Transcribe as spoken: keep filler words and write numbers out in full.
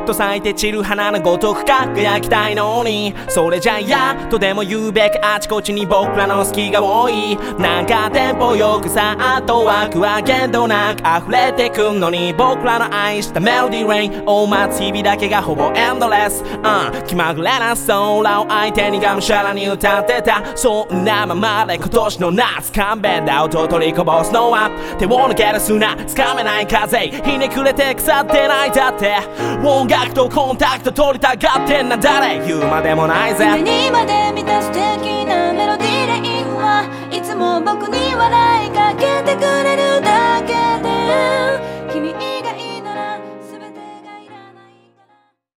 と咲いて散る花のごとく輝きたいのに、それじゃ嫌とでも言うべき、あちこちに僕らの好きが多い。なんかテンポよくさあとはクワ限度なく溢れてくんのに、僕らの愛したメロディーレインを待つ日々だけがほぼエンドレス、うん、気まぐれな空を相手にがむしゃらに歌ってた。そんなままで今年の夏勘弁だ音を取りこぼすのは手を抜ける砂つかめない風、ひねくれて腐ってないだって、音楽とコンタクト取りたがってんな、誰言うまでもないぜ。 夢にまで見た素敵なメロディーレインはいつも僕に笑いかけてくれる